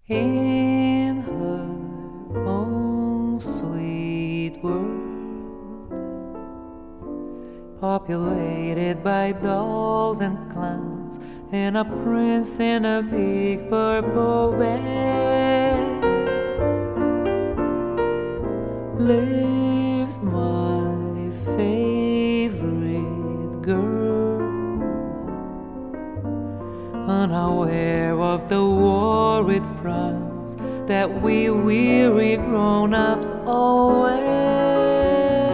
in her own sweet world, populated by dolls and clowns and a prince in a big purple bed, lives my favorite girl, unaware of the war it frowns that we weary grown-ups all wear.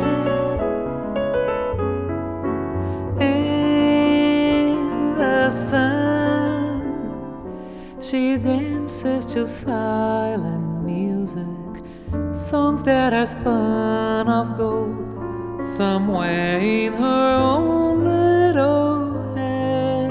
In the sun, she dances to silent music, songs that are spun of gold somewhere in her own little head.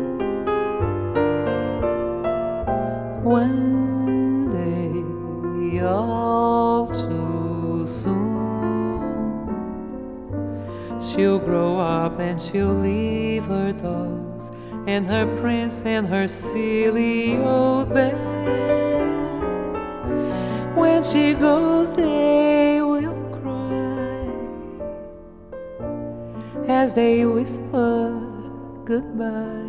One day, all too soon, she'll grow up and she'll leave her dolls and her prince and her silly old bed. When she goes, they will cry as they whisper goodbye.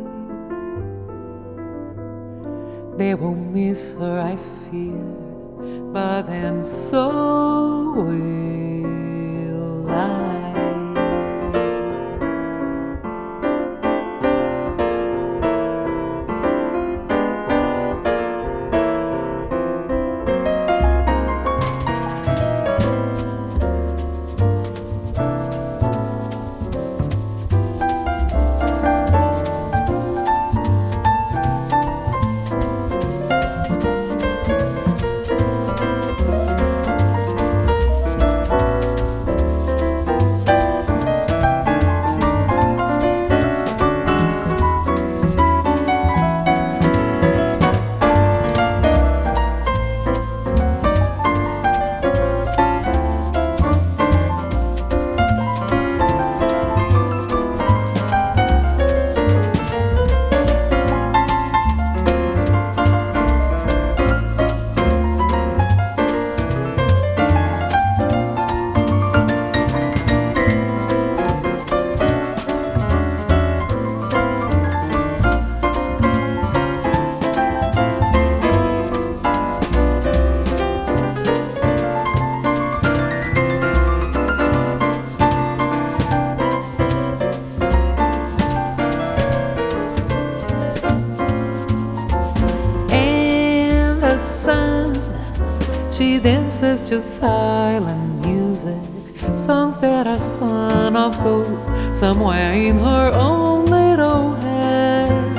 They will miss her, I fear, but then so will I. She dances to silent music, songs that are spun of gold somewhere in her own little head.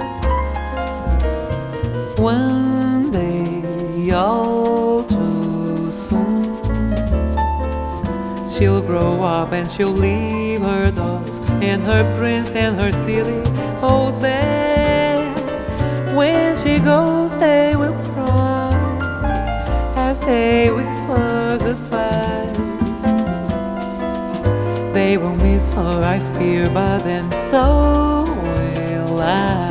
One day, all too soon, she'll grow up and she'll leave her dolls and her prince and her silly old bed. When she goes, they will cry as they whisper goodbye. They will miss her, I fear, but then so will I.